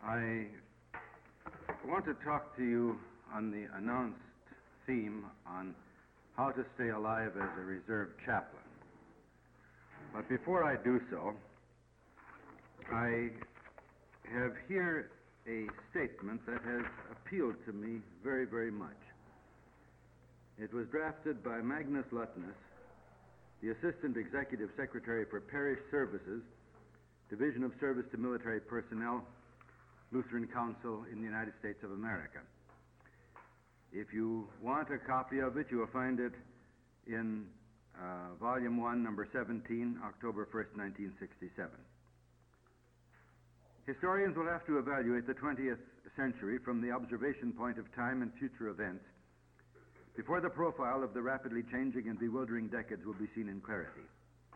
I want to talk to you on the announced theme on how to stay alive as a reserve chaplain. But before I do so, I have here a statement that has appealed to me very, very much. It was drafted by Magnus Lutness, the Assistant Executive Secretary for Parish Services, Division of Service to Military Personnel, Lutheran Council in the United States of America. If you want a copy of it, you will find it in Volume 1, Number 17, October 1st, 1967. Historians will have to evaluate the 20th century from the observation point of time and future events before the profile of the rapidly changing and bewildering decades will be seen in clarity.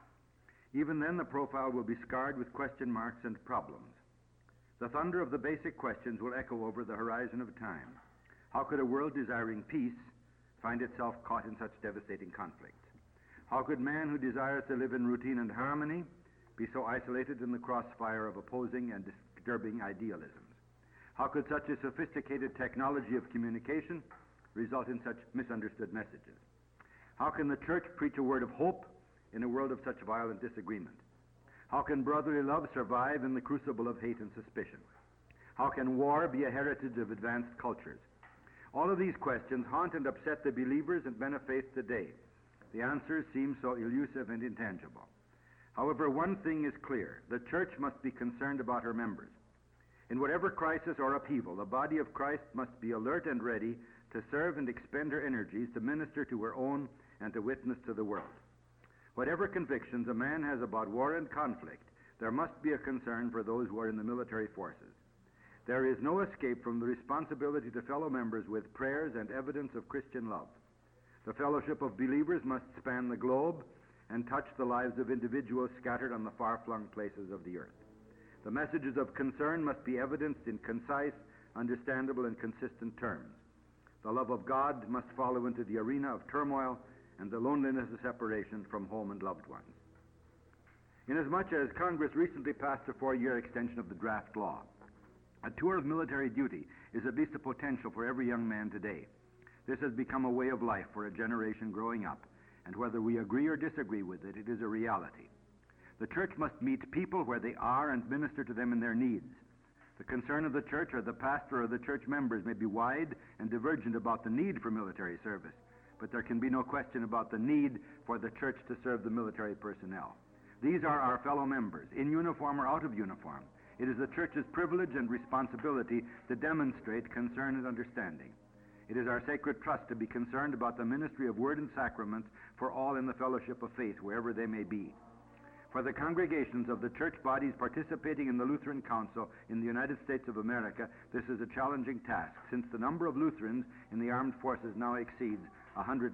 Even then, the profile will be scarred with question marks and problems. The thunder of the basic questions will echo over the horizon of time. How could a world desiring peace find itself caught in such devastating conflicts? How could man who desires to live in routine and harmony be so isolated in the crossfire of opposing and disturbing idealisms? How could such a sophisticated technology of communication result in such misunderstood messages? How can the church preach a word of hope in a world of such violent disagreement? How can brotherly love survive in the crucible of hate and suspicion? How can war be a heritage of advanced cultures? All of these questions haunt and upset the believers and men of faith today. The answers seem so elusive and intangible. However, one thing is clear: the church must be concerned about her members. In whatever crisis or upheaval, the body of Christ must be alert and ready to serve and expend her energies to minister to her own and to witness to the world. Whatever convictions a man has about war and conflict, there must be a concern for those who are in the military forces. There is no escape from the responsibility to fellow members with prayers and evidence of Christian love. The fellowship of believers must span the globe and touch the lives of individuals scattered on the far-flung places of the earth. The messages of concern must be evidenced in concise, understandable, and consistent terms. The love of God must follow into the arena of turmoil and the loneliness of separation from home and loved ones. Inasmuch as Congress recently passed a 4-year extension of the draft law, a tour of military duty is at least a potential for every young man today. This has become a way of life for a generation growing up, and whether we agree or disagree with it, it is a reality. The church must meet people where they are and minister to them in their needs. The concern of the church or the pastor or the church members may be wide and divergent about the need for military service, but there can be no question about the need for the church to serve the military personnel. These are our fellow members, in uniform or out of uniform. It is the church's privilege and responsibility to demonstrate concern and understanding. It is our sacred trust to be concerned about the ministry of word and sacrament for all in the fellowship of faith, wherever they may be. For the congregations of the church bodies participating in the Lutheran Council in the United States of America, this is a challenging task, since the number of Lutherans in the armed forces now exceeds 100,000.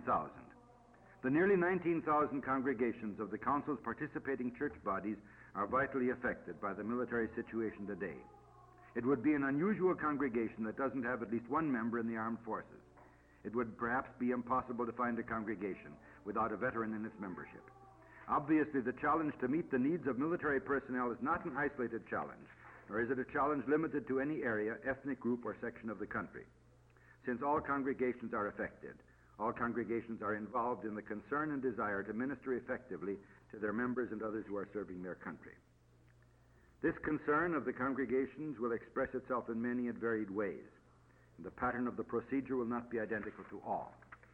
The nearly 19,000 congregations of the Council's participating church bodies are vitally affected by the military situation today. It would be an unusual congregation that doesn't have at least one member in the armed forces. It would perhaps be impossible to find a congregation without a veteran in its membership. Obviously, the challenge to meet the needs of military personnel is not an isolated challenge, nor is it a challenge limited to any area, ethnic group, or section of the country. Since all congregations are affected, all congregations are involved in the concern and desire to minister effectively to their members and others who are serving their country. This concern of the congregations will express itself in many and varied ways, and the pattern of the procedure will not be identical to all.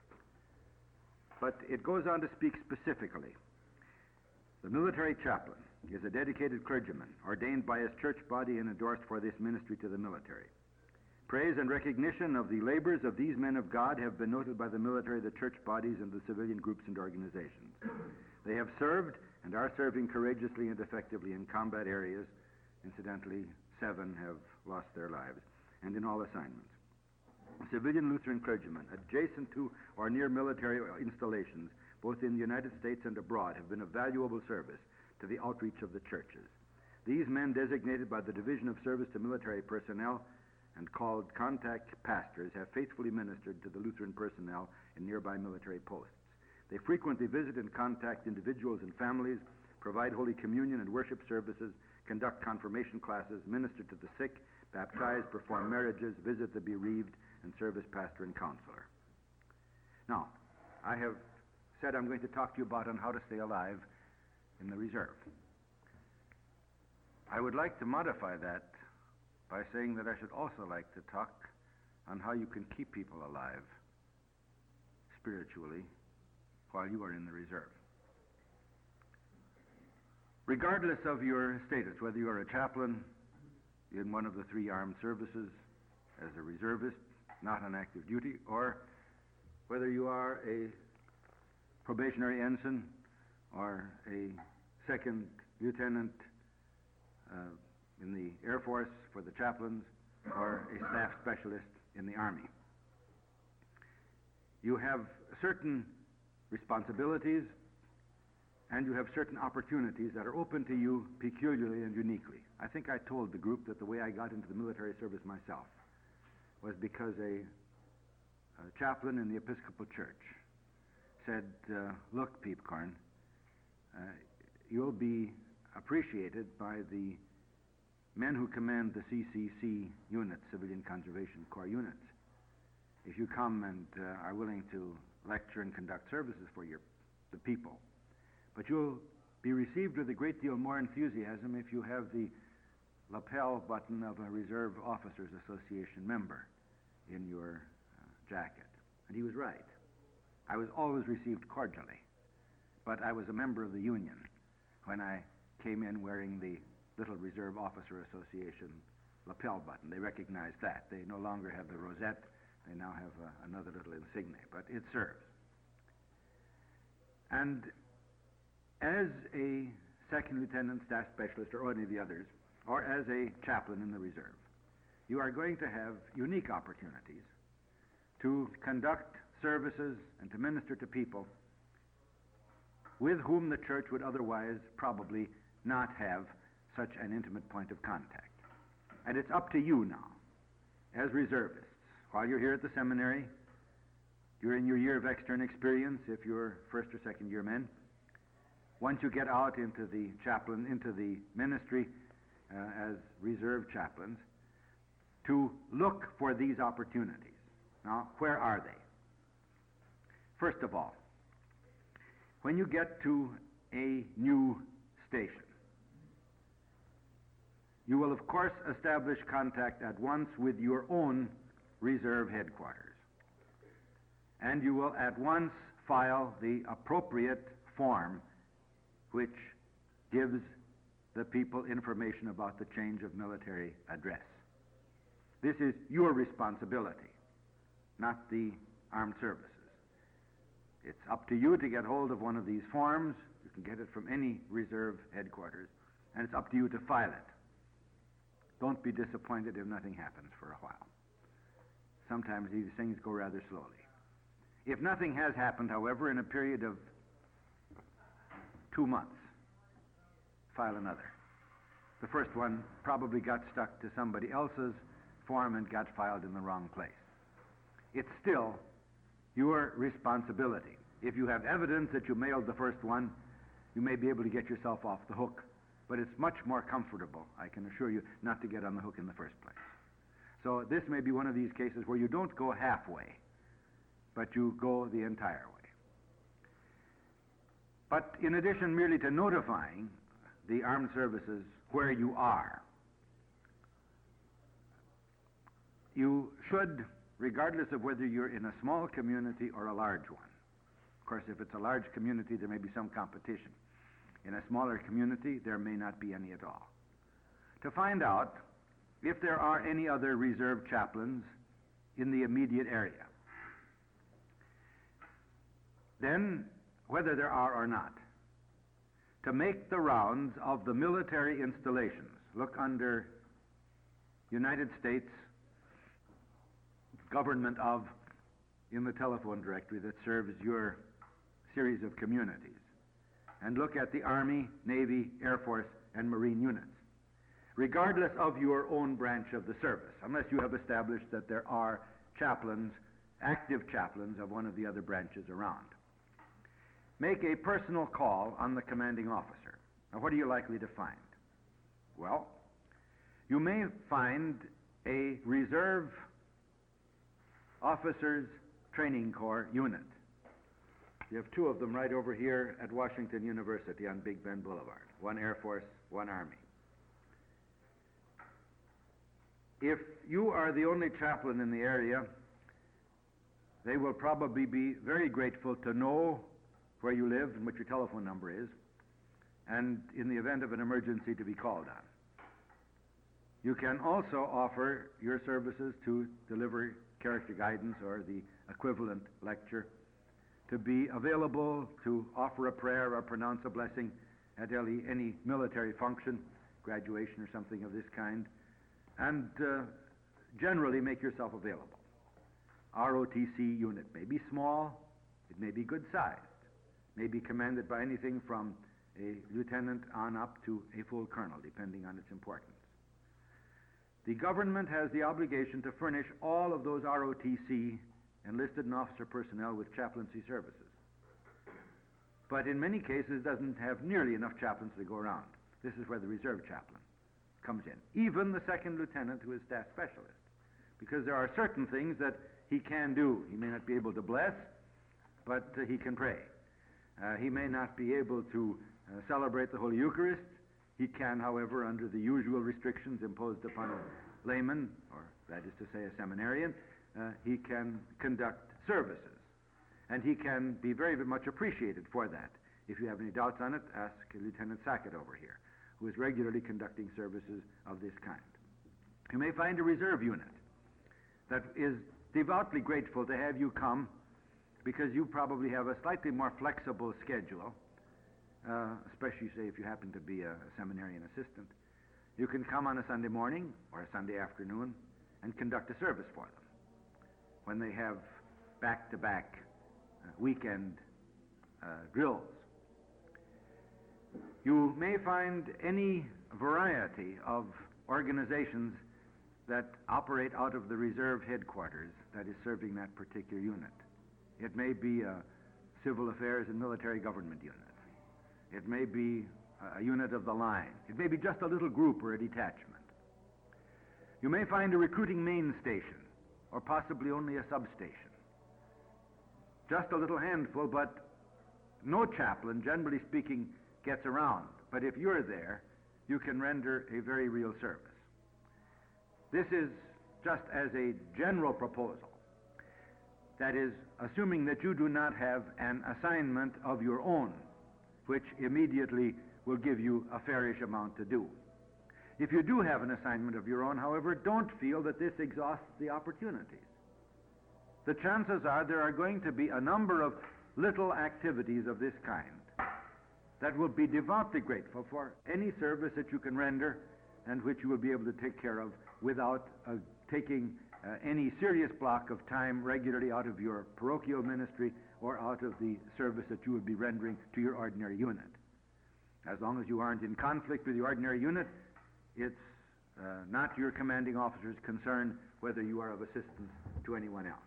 But it goes on to speak specifically. The military chaplain is a dedicated clergyman ordained by his church body and endorsed for this ministry to the military. Praise and recognition of the labors of these men of God have been noted by the military, the church bodies, and the civilian groups and organizations. They have served and are serving courageously and effectively in combat areas. Incidentally, 7 have lost their lives, and in all assignments. Civilian Lutheran clergymen adjacent to or near military installations, both in the United States and abroad, have been of valuable service to the outreach of the churches. These men, designated by the Division of Service to Military Personnel and called contact pastors, have faithfully ministered to the Lutheran personnel in nearby military posts. They frequently visit and contact individuals and families, provide Holy Communion and worship services, conduct confirmation classes, minister to the sick, baptize, perform marriages, visit the bereaved, and serve as pastor and counselor. Now, I have said I'm going to talk to you about on how to stay alive in the reserve. I would like to modify that by saying that I should also like to talk on how you can keep people alive spiritually while you are in the reserve. Regardless of your status, whether you are a chaplain in one of the three armed services, as a reservist, not on active duty, or whether you are a probationary ensign or a second lieutenant in the Air Force for the chaplains, or a staff specialist in the Army. You have certain responsibilities and you have certain opportunities that are open to you peculiarly and uniquely. I think I told the group that the way I got into the military service myself was because a chaplain in the Episcopal Church said, look, Peepcorn, you'll be appreciated by the men who command the CCC units, Civilian Conservation Corps units, if you come and are willing to lecture and conduct services for the people. But you'll be received with a great deal more enthusiasm if you have the lapel button of a Reserve Officers Association member in your jacket. And he was right. I was always received cordially, but I was a member of the union when I came in wearing the little Reserve Officer Association lapel button. They recognized that. They no longer have the rosette. They now have another little insignia, but it serves. And as a second lieutenant, staff specialist, or any of the others, or as a chaplain in the reserve, you are going to have unique opportunities to conduct services and to minister to people with whom the church would otherwise probably not have such an intimate point of contact. And it's up to you now, as reservists, while you're here at the seminary, during your year of extern experience, if you're first or second year men, once you get out into the ministry as reserve chaplains, to look for these opportunities. Now, where are they? First of all, when you get to a new station, you will, of course, establish contact at once with your own reserve headquarters. And you will at once file the appropriate form which gives the people information about the change of military address. This is your responsibility, not the armed services. It's up to you to get hold of one of these forms. You can get it from any reserve headquarters, and it's up to you to file it. Don't be disappointed if nothing happens for a while. Sometimes these things go rather slowly. If nothing has happened, however, in a period of 2 months, file another. The first one probably got stuck to somebody else's form and got filed in the wrong place. It's still your responsibility. If you have evidence that you mailed the first one, you may be able to get yourself off the hook. But it's much more comfortable, I can assure you, not to get on the hook in the first place. So this may be one of these cases where you don't go halfway, but you go the entire way. But in addition merely to notifying the armed services where you are, you should, regardless of whether you're in a small community or a large one. Of course, if it's a large community, there may be some competition. In a smaller community, there may not be any at all. To find out if there are any other reserve chaplains in the immediate area. Then, whether there are or not, to make the rounds of the military installations. Look under United States Government of in the telephone directory that serves your series of communities. And look at the Army, Navy, Air Force, and Marine units, regardless of your own branch of the service, unless you have established that there are chaplains, active chaplains of one of the other branches around. Make a personal call on the commanding officer. Now, what are you likely to find? Well, you may find a Reserve Officers Training Corps unit. You have two of them right over here at Washington University on Big Bend Boulevard. One Air Force, one Army. If you are the only chaplain in the area, they will probably be very grateful to know where you live and what your telephone number is, and in the event of an emergency, to be called on. You can also offer your services to deliver character guidance or the equivalent lecture, to be available to offer a prayer or pronounce a blessing at any military function, graduation or something of this kind, and generally make yourself available. ROTC unit may be small, it may be good-sized, may be commanded by anything from a lieutenant on up to a full colonel, depending on its importance. The government has the obligation to furnish all of those ROTC enlisted and officer personnel with chaplaincy services. But in many cases doesn't have nearly enough chaplains to go around. This is where the reserve chaplain comes in. Even the second lieutenant, who is staff specialist, because there are certain things that he can do. He may not be able to bless, but he can pray. He may not be able to celebrate the Holy Eucharist. He can, however, under the usual restrictions imposed upon a layman, or that is to say a seminarian, he can conduct services. And he can be very, very much appreciated for that. If you have any doubts on it, ask Lieutenant Sackett over here, who is regularly conducting services of this kind. You may find a reserve unit that is devoutly grateful to have you come, because you probably have a slightly more flexible schedule, especially, say, if you happen to be a seminarian assistant. You can come on a Sunday morning or a Sunday afternoon and conduct a service for them when they have back-to-back weekend drills. You may find any variety of organizations that operate out of the reserve headquarters that is serving that particular unit. It may be a civil affairs and military government unit. It may be a unit of the line. It may be just a little group or a detachment. You may find a recruiting main station, or possibly only a substation. Just a little handful, but no chaplain, generally speaking, gets around. But if you're there, you can render a very real service. This is just as a general proposal. That is, assuming that you do not have an assignment of your own, which immediately will give you a fairish amount to do. If you do have an assignment of your own, however, don't feel that this exhausts the opportunities. The chances are there are going to be a number of little activities of this kind that will be devoutly grateful for any service that you can render and which you will be able to take care of without taking any serious block of time regularly out of your parochial ministry or out of the service that you would be rendering to your ordinary unit. As long as you aren't in conflict with the ordinary unit, it's not your commanding officer's concern whether you are of assistance to anyone else.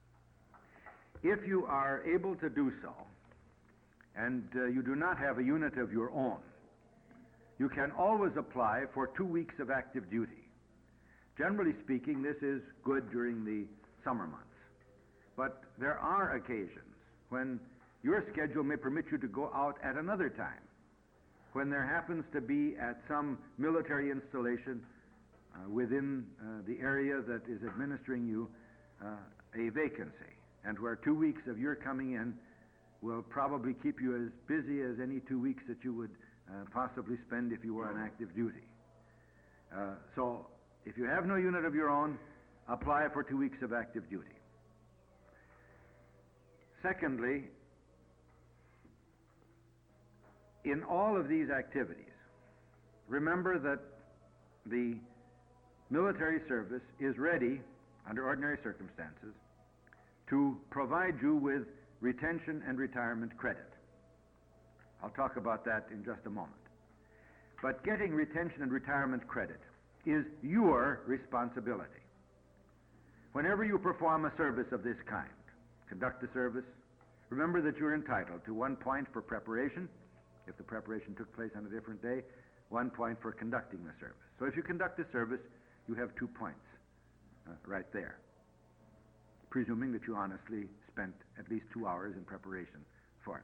If you are able to do so, and you do not have a unit of your own, you can always apply for 2 weeks of active duty. Generally speaking, this is good during the summer months. But there are occasions when your schedule may permit you to go out at another time, when there happens to be at some military installation within the area that is administering you a vacancy, and where 2 weeks of your coming in will probably keep you as busy as any 2 weeks that you would possibly spend if you were on active duty. So if you have no unit of your own, apply for 2 weeks of active duty. Secondly, in all of these activities, remember that the military service is ready, under ordinary circumstances, to provide you with retention and retirement credit. I'll talk about that in just a moment. But getting retention and retirement credit is your responsibility. Whenever you perform a service of this kind, conduct a service, remember that you're entitled to 1 point for preparation, if the preparation took place on a different day, 1 point for conducting the service. So if you conduct a service, you have 2 points right there, presuming that you honestly spent at least 2 hours in preparation for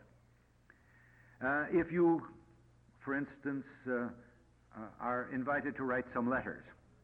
it. If you, for instance, are invited to write some letters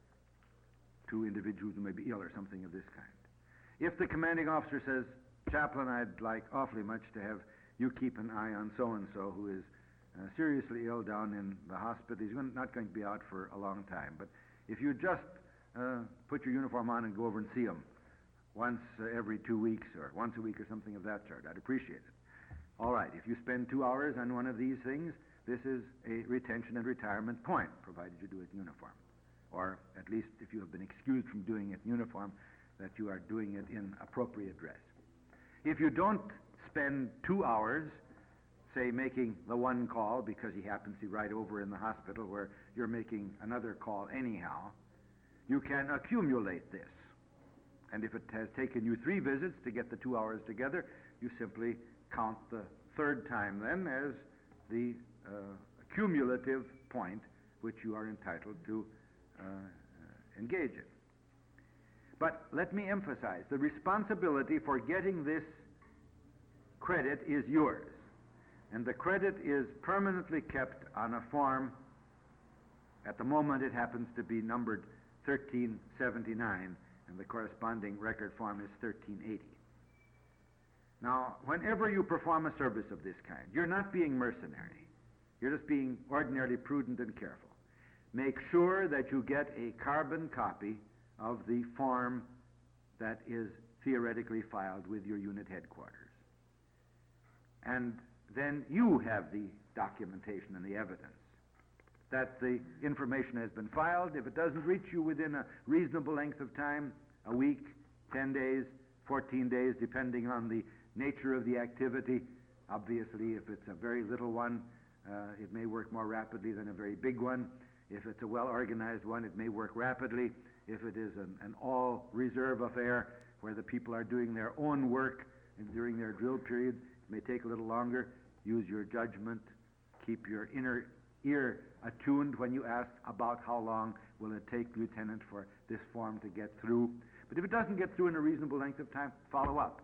to individuals who may be ill or something of this kind, if the commanding officer says, "Chaplain, I'd like awfully much to have you keep an eye on so-and-so who is seriously ill down in the hospital. He's not going to be out for a long time. But if you just put your uniform on and go over and see him once every 2 weeks or once a week or something of that sort, I'd appreciate it." All right, if you spend 2 hours on one of these things, this is a retention and retirement point, provided you do it in uniform. Or at least if you have been excused from doing it in uniform, that you are doing it in appropriate dress. If you don't spend 2 hours, say, making the one call because he happens to be right over in the hospital where you're making another call anyhow, you can accumulate this. And if it has taken you 3 visits to get the 2 hours together, you simply count the third time then as the cumulative point which you are entitled to engage in. But let me emphasize, the responsibility for getting this credit is yours. And the credit is permanently kept on a form. At the moment it happens to be numbered 1379, and the corresponding record form is 1380. Now, whenever you perform a service of this kind, you're not being mercenary. You're just being ordinarily prudent and careful. Make sure that you get a carbon copy of the form that is theoretically filed with your unit headquarters. And then you have the documentation and the evidence that the information has been filed. If it doesn't reach you within a reasonable length of time, a week, 10 days, 14 days, depending on the nature of the activity. Obviously, if it's a very little one, it may work more rapidly than a very big one. If it's a well-organized one, it may work rapidly. If it is an all-reserve affair where the people are doing their own work and during their drill period, it may take a little longer. Use your judgment. Keep your inner ear attuned when you ask about how long will it take, Lieutenant, for this form to get through. But if it doesn't get through in a reasonable length of time, follow up.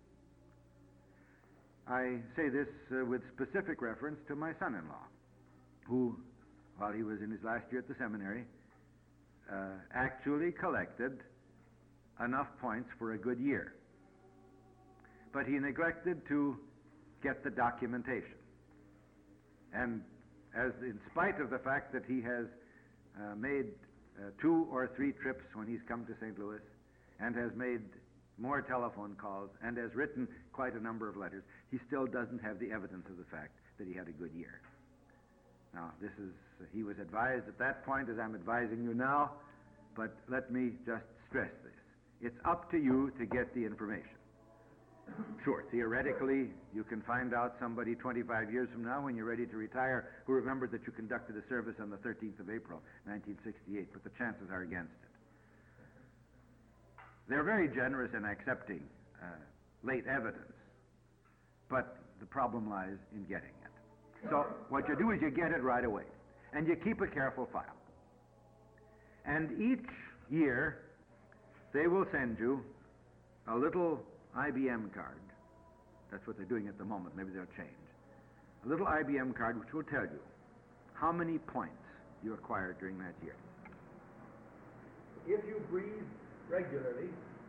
I say this with specific reference to my son-in-law, who, while he was in his last year at the seminary, actually collected enough points for a good year. But he neglected to get the documentation. And in spite of the fact that he has made 2 or 3 trips when he's come to St. Louis and has made more telephone calls and has written quite a number of letters, he still doesn't have the evidence of the fact that he had a good year. Now, he was advised at that point as I'm advising you now, but let me just stress this. It's up to you to get the information. Sure, theoretically, you can find out somebody 25 years from now when you're ready to retire who remembered that you conducted a service on the 13th of April, 1968, but the chances are against it. They're very generous in accepting late evidence, but the problem lies in getting it. So what you do is you get it right away, and you keep a careful file. And each year, they will send you a little IBM card. That's what they're doing at the moment. Maybe they'll change. A little IBM card which will tell you how many points you acquired during that year. If you breathe regularly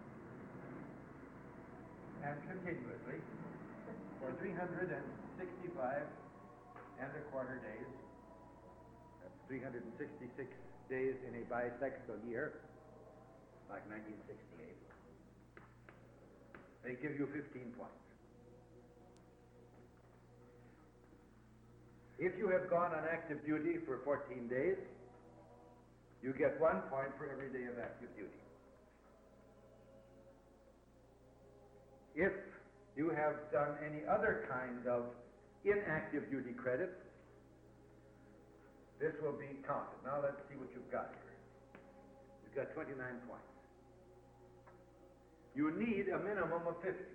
and continuously for 365 and a quarter days, that's 366 days in a bisexual year, like 1968, they give you 15 points. If you have gone on active duty for 14 days, you get 1 point for every day of active duty. If you have done any other kind of inactive duty credit, this will be counted. Now let's see what you've got here. You've got 29 points. You need a minimum of 50,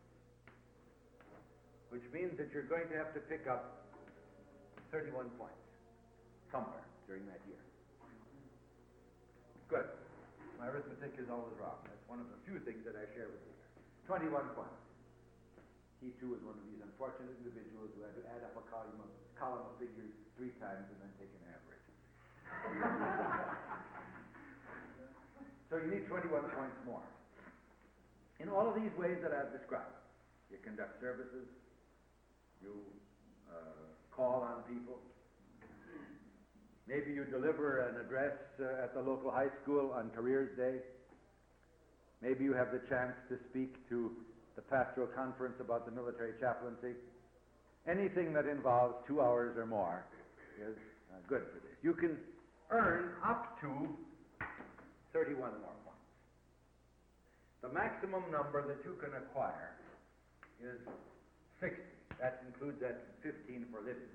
which means that you're going to have to pick up 31 points somewhere during that year. Good. My arithmetic is always wrong. That's one of the few things that I share with you. 21 points. He, too, is one of these unfortunate individuals who had to add up a column of figures 3 times and then take an average. So you need 21 points more. In all of these ways that I've described, you conduct services, you call on people, maybe you deliver an address at the local high school on Careers Day, maybe you have the chance to speak to the pastoral conference about the military chaplaincy. Anything that involves 2 hours or more is good for this. You can earn up to 31 more points. The maximum number that you can acquire is 60. That includes that 15 for living.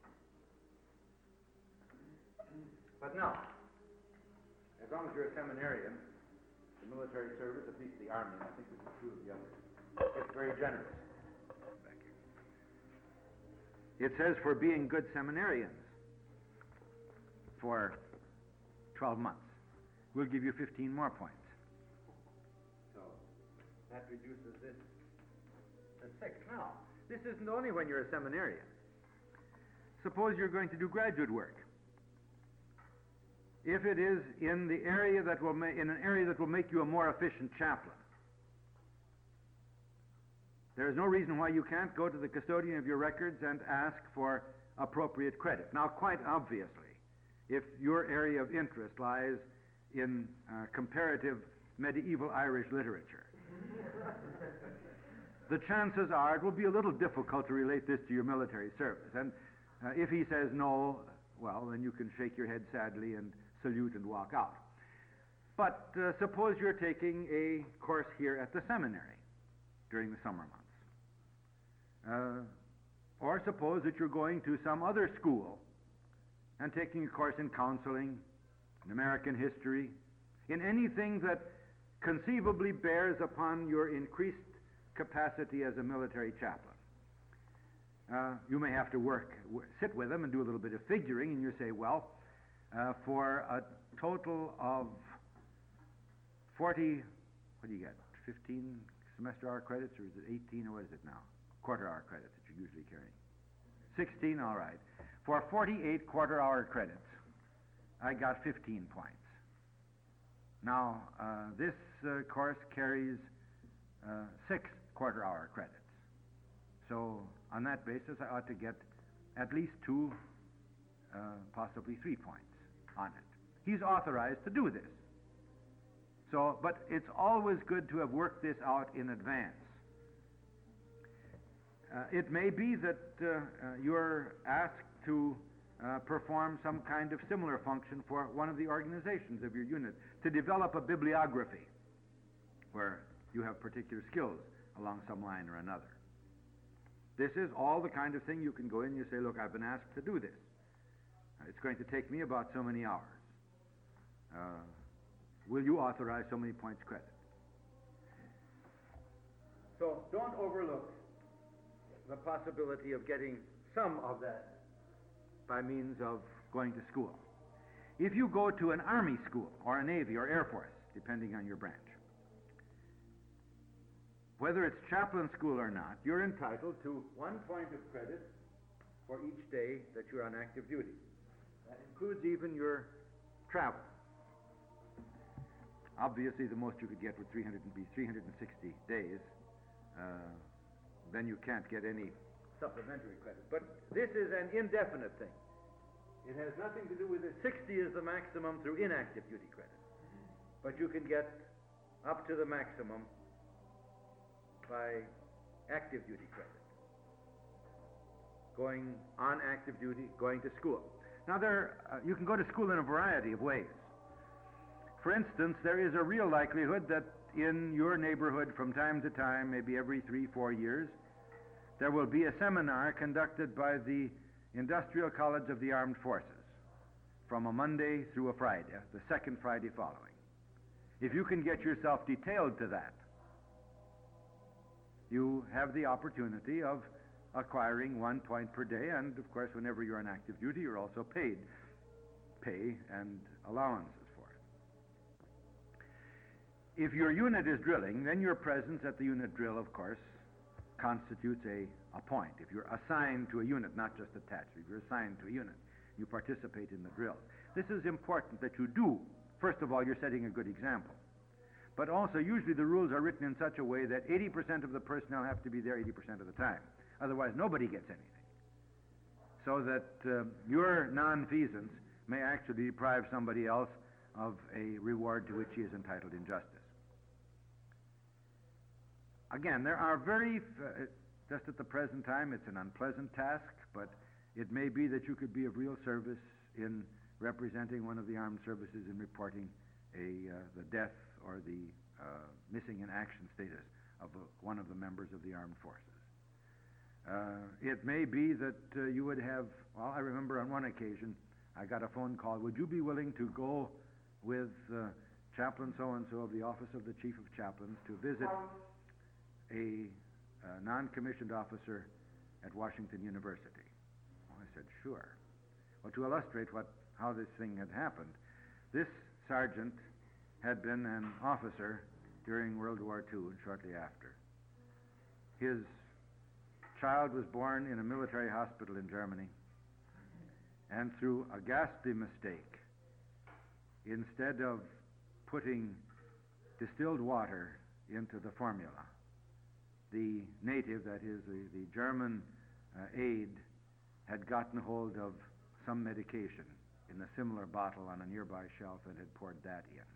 But now, as long as you're a seminarian, the military service, at least the Army, and I think this is true of the others, it's very generous. It says for being good seminarians for 12 months, we'll give you 15 more points. So that reduces this to 6. Now, this isn't only when you're a seminarian. Suppose you're going to do graduate work. If it is in the area that will in an area that will make you a more efficient chaplain, there is no reason why you can't go to the custodian of your records and ask for appropriate credit. Now, quite obviously, if your area of interest lies in comparative medieval Irish literature, the chances are it will be a little difficult to relate this to your military service. And if he says no, well, then you can shake your head sadly and salute and walk out. But suppose you're taking a course here at the seminary during the summer months. Or suppose that you're going to some other school and taking a course in counseling, in American history, in anything that conceivably bears upon your increased capacity as a military chaplain. You may have to sit with them and do a little bit of figuring, and you say, well, for a total of 40, what do you get, 15 semester hour credits, or is it 18, or what is it now? Quarter hour credits that you're usually carrying. 16, all right. For 48 quarter hour credits, I got 15 points. Now, this course carries 6 quarter hour credits. So, on that basis, I ought to get at least 2, possibly 3 points on it. He's authorized to do this. So, but it's always good to have worked this out in advance. It may be that you're asked to perform some kind of similar function for one of the organizations of your unit, to develop a bibliography where you have particular skills along some line or another. This is all the kind of thing you can go in and you say, look, I've been asked to do this. It's going to take me about so many hours. Will you authorize so many points credit? So don't overlook the possibility of getting some of that by means of going to school. If you go to an Army school or a Navy or Air Force, depending on your branch, whether it's chaplain school or not, you're entitled to 1 point of credit for each day that you're on active duty. That includes even your travel. Obviously, the most you could get would be 360 days. Then you can't get any supplementary credit. But this is an indefinite thing. It has nothing to do with it. 60 is the maximum through inactive duty credit. But you can get up to the maximum by active duty credit. Going on active duty, going to school. Now, you can go to school in a variety of ways. For instance, there is a real likelihood that in your neighborhood from time to time, maybe every 3-4 years, there will be a seminar conducted by the Industrial College of the Armed Forces from a Monday through a Friday, the second Friday following. If you can get yourself detailed to that, you have the opportunity of acquiring 1 point per day, and of course, whenever you're on active duty, you're also paid pay and allowances for it. If your unit is drilling, then your presence at the unit drill, of course, constitutes a point. If you're assigned to a unit, not just attached, if you're assigned to a unit, you participate in the drill. This is important that you do. First of all, you're setting a good example. But also, usually the rules are written in such a way that 80% of the personnel have to be there 80% of the time. Otherwise, nobody gets anything. So that your nonfeasance may actually deprive somebody else of a reward to which he is entitled in justice. Again, there are just at the present time, it's an unpleasant task, but it may be that you could be of real service in representing one of the armed services in reporting the death or the missing in action status of one of the members of the armed forces. It may be that you would have, well, I remember on one occasion I got a phone call, would you be willing to go with Chaplain so-and-so of the Office of the Chief of Chaplains to visit a non-commissioned officer at Washington University? Well, I said, sure. Well, to illustrate how this thing had happened, this sergeant had been an officer during World War II and shortly after. His child was born in a military hospital in Germany, and through a ghastly mistake, instead of putting distilled water into the formula, the native, that is, the German aide, had gotten hold of some medication in a similar bottle on a nearby shelf and had poured that in.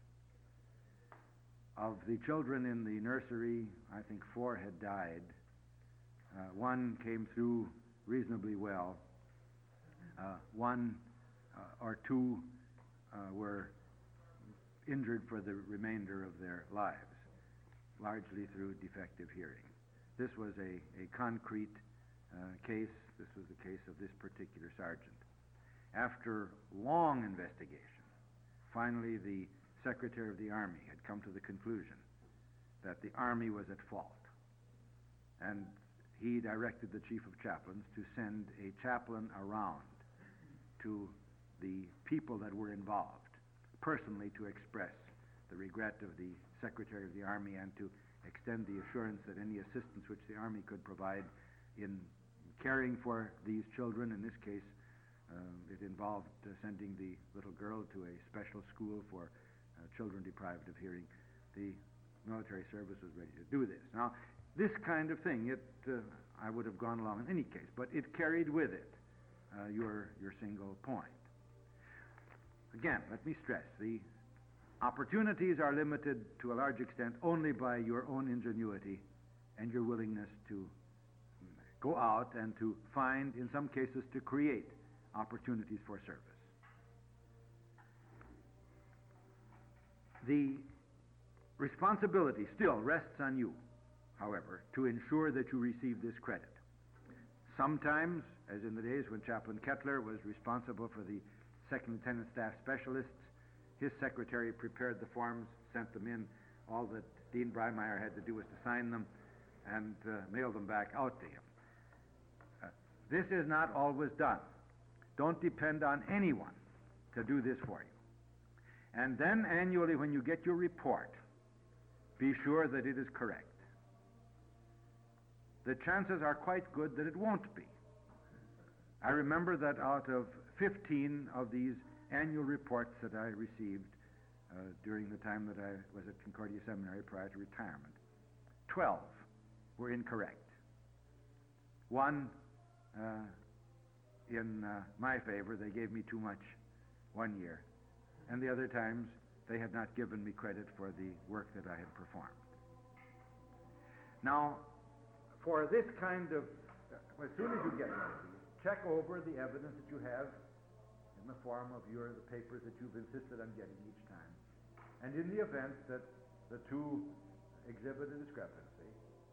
Of the children in the nursery, I think 4 had died. One came through reasonably well. One or 2 were injured for the remainder of their lives, largely through defective hearing. This was a concrete case. This was the case of this particular sergeant. After long investigation, finally the Secretary of the Army had come to the conclusion that the Army was at fault, and he directed the Chief of Chaplains to send a chaplain around to the people that were involved, personally to express the regret of the Secretary of the Army and to extend the assurance that any assistance which the Army could provide in caring for these children, in this case it involved sending the little girl to a special school for children deprived of hearing, the military service was ready to do this. Now, this kind of thing, I would have gone along in any case, but it carried with it your single point. Again, let me stress, the opportunities are limited to a large extent only by your own ingenuity and your willingness to go out and to find, in some cases, to create opportunities for service. The responsibility still rests on you, however, to ensure that you receive this credit. Sometimes, as in the days when Chaplain Kettler was responsible for the Second Lieutenant Staff Specialists, his secretary prepared the forms, sent them in. All that Dean Breimeyer had to do was to sign them and mail them back out to him. This is not always done. Don't depend on anyone to do this for you. And then annually, when you get your report, be sure that it is correct. The chances are quite good that it won't be. I remember that out of 15 of these annual reports that I received during the time that I was at Concordia Seminary prior to retirement, 12 were incorrect. One, in my favor, they gave me too much one year, and the other times they had not given me credit for the work that I had performed. Now, for this kind of, as soon as you get one of these, check over the evidence that you have in the form of the papers that you've insisted on getting each time. And in the event that the two exhibit a discrepancy,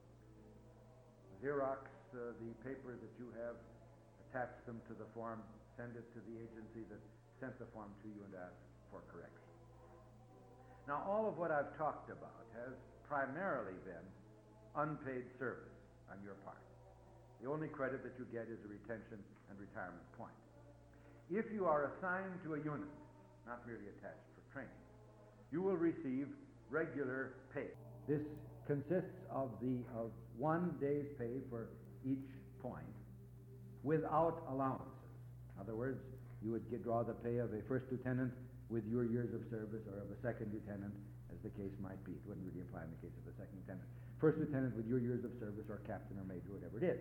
Xerox the papers that you have, attach them to the form, send it to the agency that sent the form to you, and ask for correction. Now, all of what I've talked about has primarily been unpaid service on your part. The only credit that you get is a retention and retirement point. If you are assigned to a unit, not merely attached for training, you will receive regular pay. This consists of 1 day's pay for each point without allowances. In other words, you would draw the pay of a first lieutenant with your years of service, or of a second lieutenant, as the case might be. It wouldn't really apply in the case of the second lieutenant. First lieutenant with your years of service, or captain or major, whatever it is.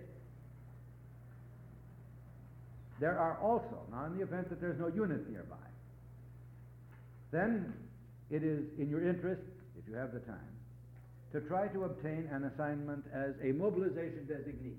There are also, now in the event that there's no unit nearby, then it is in your interest, if you have the time, to try to obtain an assignment as a mobilization designee.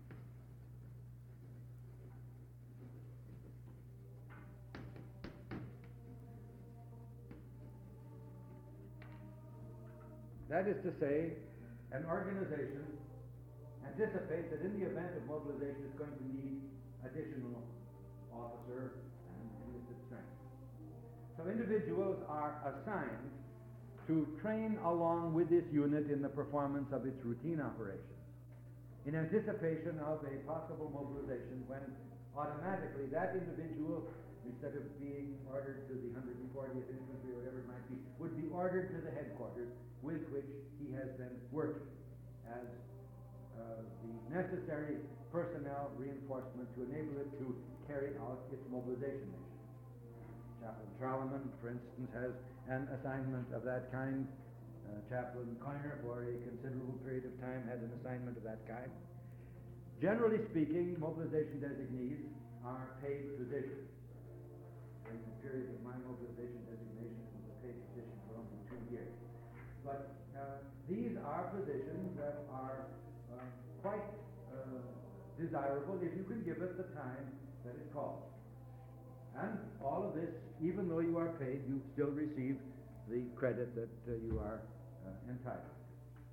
That is to say, an organization anticipates that in the event of mobilization it's going to need additional officer and enlisted strength. So individuals are assigned to train along with this unit in the performance of its routine operations, in anticipation of a possible mobilization when automatically that individual, instead of being ordered to the 140th Infantry or whatever it might be, would be ordered to the headquarters with which he has been working as the necessary personnel reinforcement to enable it to carry out its mobilization mission. Chaplain Charlemagne, for instance, has an assignment of that kind. Chaplain Coyner, for a considerable period of time, had an assignment of that kind. Generally speaking, mobilization designees are paid positions. In the period of my mobilization designation, it was a paid position for only 2 years. But these are positions that are quite desirable if you can give it the time that it calls. And all of this, even though you are paid, you still receive the credit that you are entitled to.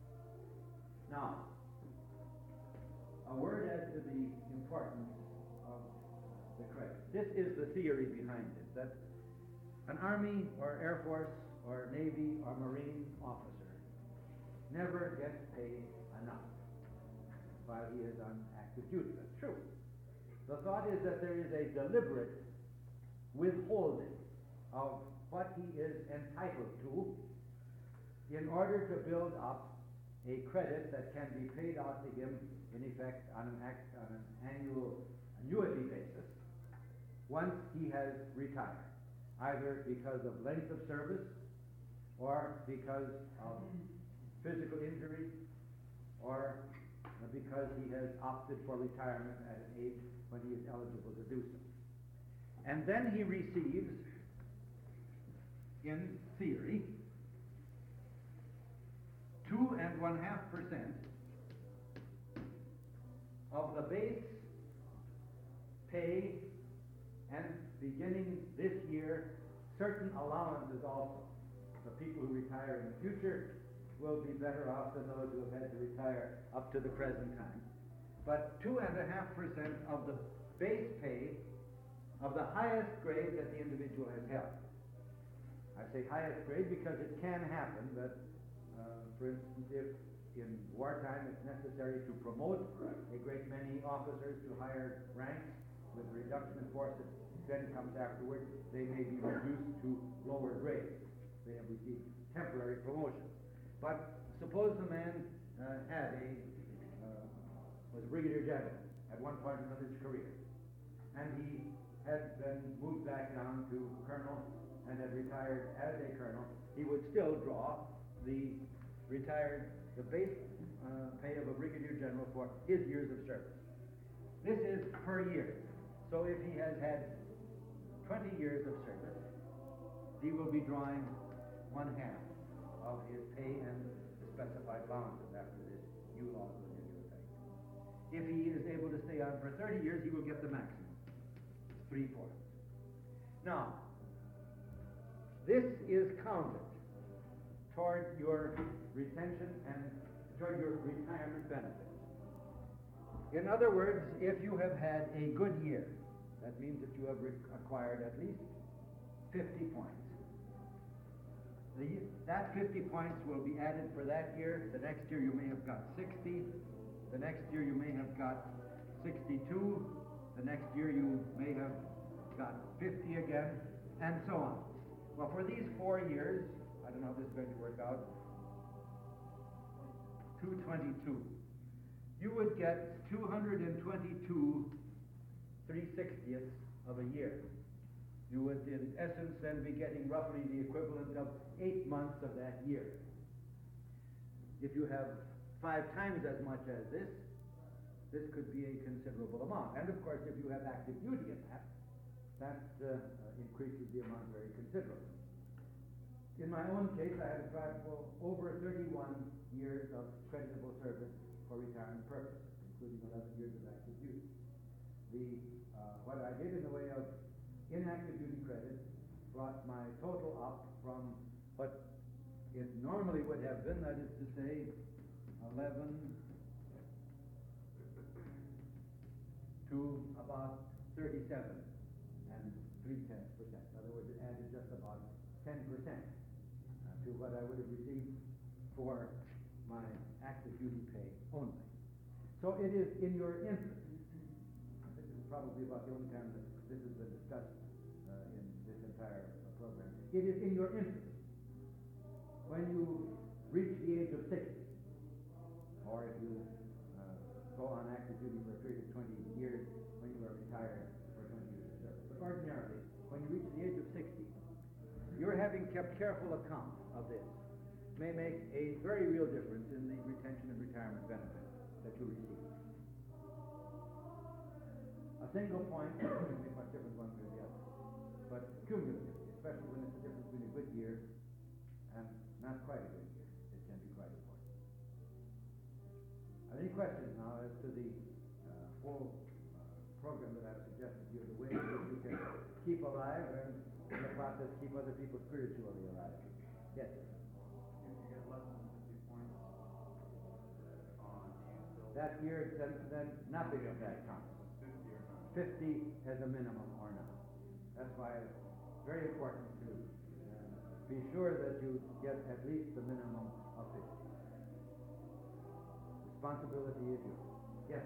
Now, a word as to the importance of the credit. This is the theory behind it, that an Army or Air Force or Navy or Marine officer never gets paid enough while he is on active duty. That's true. The thought is that there is a deliberate withholding of what he is entitled to in order to build up a credit that can be paid out to him, in effect, on an annual annuity basis once he has retired, either because of length of service or because of physical injury or because he has opted for retirement at an age when he is eligible to do so. And then he receives, in theory, 2.5% of the base pay, and beginning this year, certain allowances also. The people who retire in the future will be better off than those who have had to retire up to the present time. But 2.5% of the base pay of the highest grade that the individual has held. I say highest grade because it can happen that, for instance, if in wartime it's necessary to promote a great many officers to higher ranks, with the reduction in force that then comes afterward, they may be reduced to lower grades. They have received temporary promotion. But suppose the man was a brigadier general at one point in his career, and he had been moved back down to colonel and had retired as a colonel. He would still draw the base pay of a brigadier general for his years of service. This is per year. So if he has had 20 years of service, he will be drawing 1/2 of his pay and the specified allowances after this new law goes into effect. If he is able to stay on for 30 years, he will get the maximum, 3/4. Now, this is counted toward your retention and toward your retirement benefits. In other words, if you have had a good year, that means that you have acquired at least 50 points. That 50 points will be added for that year. The next year you may have got 60. The next year you may have got 62. The next year you may have got 50 again, and so on. Well, for these 4 years, at and how this is going to work out, 222. You would get 222 3/60ths of a year. You would, in essence, then be getting roughly the equivalent of 8 months of that year. If you have 5 times as much as this could be a considerable amount. And of course, if you have active duty in that increases the amount very considerably. In my own case, I had tried for over 31 years of creditable service for retirement purposes, including 11 years of active duty. What I did in the way of inactive duty credit brought my total up from what it normally would have been, that is to say, 11 to about 37 and 3/10%. In other words, it added just about 10% to what I would have received for my active duty pay only. So it is in your interest. This is probably about the only time that this has been discussed in this entire program. It is in your interest when you reach the age of 60, or if you go on active duty for a period of 20 years when you are retired for 20 years of service. But ordinarily, when you reach the age of 60, your having kept careful account of this may make a very real difference in the retention and retirement benefits that you receive. A single point doesn't make much difference one way or the other, but cumulatively, especially when it's a difference between a good year and not quite a good year, it can be quite important. Are there any questions now as to the whole program that I've suggested to you, the way in which you can keep alive and in the process keep other people spiritually alive? Yes, sir. If you get less than 50 points on that year, then nothing of that counts. 50 or not. 50 as a minimum or not. That's why it's very important to be sure that you get at least the minimum of 50. Responsibility is yours. Yes?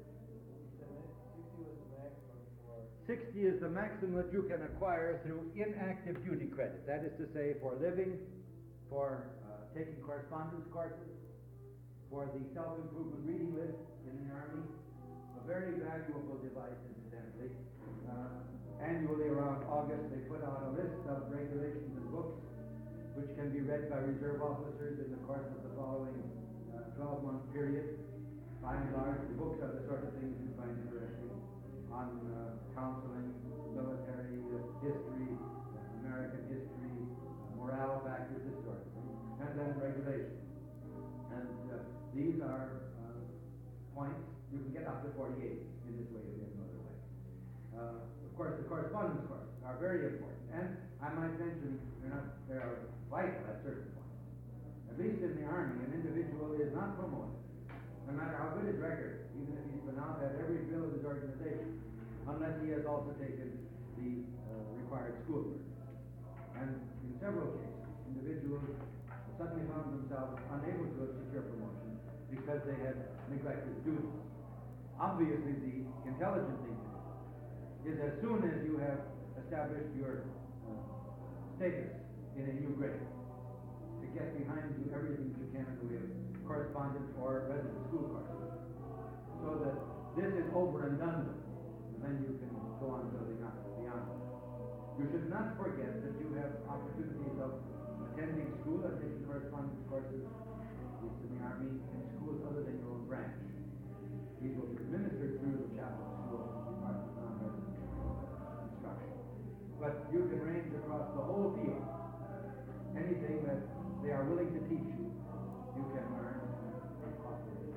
60 is the maximum that you can acquire through inactive duty credit. That is to say, for living, for taking correspondence courses, for the self-improvement reading list in the Army, a very valuable device, incidentally. Annually around August, they put out a list of regulations and books which can be read by reserve officers in the course of the following 12-month period. By and large, the books are the sort of things you find interesting on counseling, military history, American history, morale factors, this sort of thing, and then regulations. And these are points. You can get up to 48 in this way or in another way. Of course, the correspondence courses are very important, and I might mention they are vital at certain points. At least in the Army, an individual is not promoted, no matter how good his record, even if he's been out at every drill of his organization, unless he has also taken the required schoolwork. And in several cases, individuals suddenly found themselves unable to secure promotion because they had neglected duty. Obviously, the intelligent thing to do is, as soon as you have established your status in a new grade, to get behind you everything you can in the way of correspondence or resident school courses, so that this is over and done with, and then you can go on building up beyond that. You should not forget that you have opportunities of attending school and taking correspondence courses, at least in the Army, in schools other than your own branch. These will be administered through the chaplain school, Department of Non-Resident Instruction. But you can range across the whole field. Anything that they are willing to teach you, you can learn and cooperate.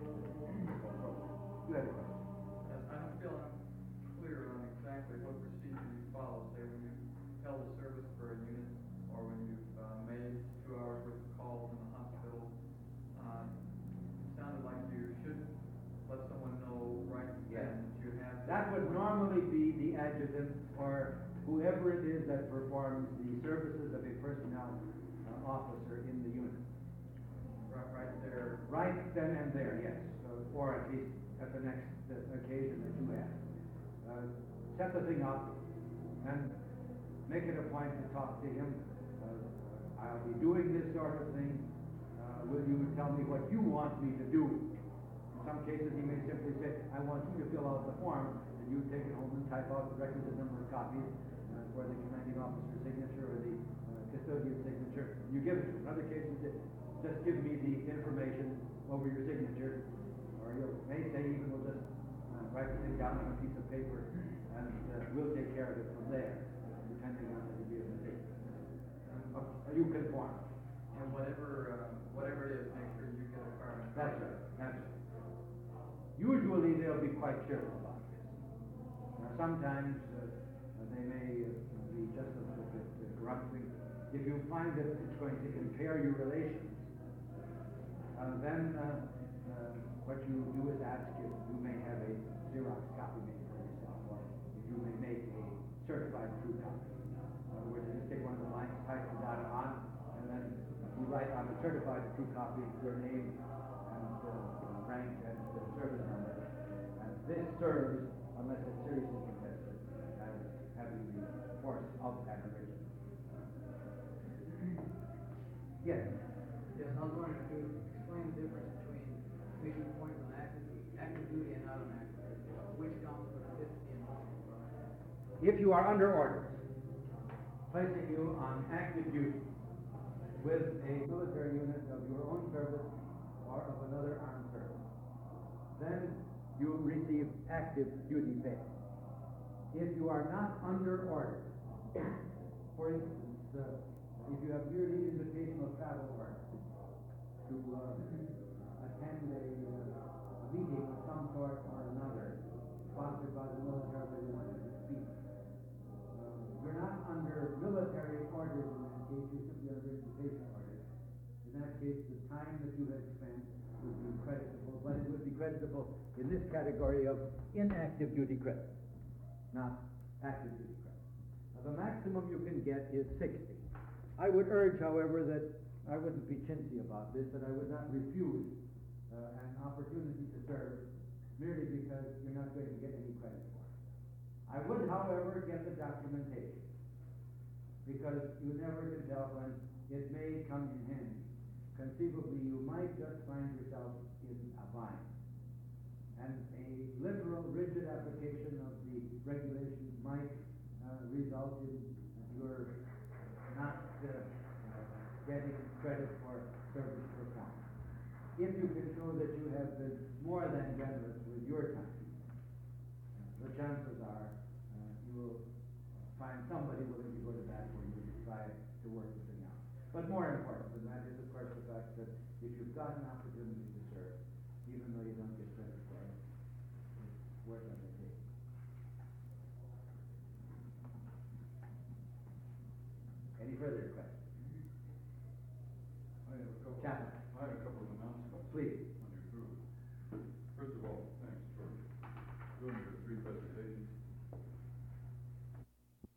You have a question? I don't feel I'm clear on exactly what procedure you follow. Say when you held a service for a unit, or when you've made 2 hours worth of calls in the hospital. It sounded like you should let someone know right then that you have. That would normally be the adjutant or whoever it is that performs the services of a personnel officer in the unit. Right there. Right then and there, yes. Or at least at the next occasion that you have. Set the thing up and make it a point to talk to him I'll be doing this sort of thing. Will you tell me what you want me to do? In some cases, he may simply say, I want you to fill out the form, and you take it home and type out the requisite number of copies for the commanding officer's signature or the custodian's signature, and you give it to him. In other cases, just give me the information over your signature, or you may say even we'll just write the thing down on a piece of paper, and we'll take care of it from there, depending on the degree of mistake. You conform. And whatever it is, make sure you get a carbon. That's right. That's right. Usually they'll be quite cheerful about this. Now sometimes they may be just a little bit grumpy. If you find that it's going to impair your relations, then what you do is ask if you may have a Xerox copy made for yourself, or if you may make a certified true copy. In other words, you just take one of the lines, type the data on, and then you write on the certified true copy your name and rank and service number. And this serves, unless it's seriously contested, as having the force of an original. Yes? Yes, I was wondering if you would explain the difference between making points on active duty and not on active duty. Which counts for the 50 and multiple? If you are under orders, placing you on active duty with a military unit of your own service or of another armed service, then you receive active duty pay. If you are not under orders, for instance, if you have merely invitational travel orders to attend a meeting of some sort or another sponsored by the military where you want to speak, you're not under military orders in that case, you're simply under invitation orders. In that case, the time that you had spent would be creditable, but it would be creditable in this category of inactive duty credit, not active duty credit. Now, the maximum you can get is 60. I would urge, however, that I wouldn't be chintzy about this, that I would not refuse an opportunity to serve merely because you're not going to get any credit for it. I would, however, get the documentation, because you never can tell when it may come in handy. Conceivably, you might just find yourself in a bind. And a literal, rigid application of the regulations might result in your not getting credit for service performed. If you can show that you have been more than generous with your time, the chances are you will find somebody willing to go to bat for you to try to work the thing out. But more important than that is, of course, the fact that if you've got an opportunity to serve, even though you don't get credit for it, it's worth undertaking. Any further questions? I have a couple. Chapman. I have a couple of announcements. Please.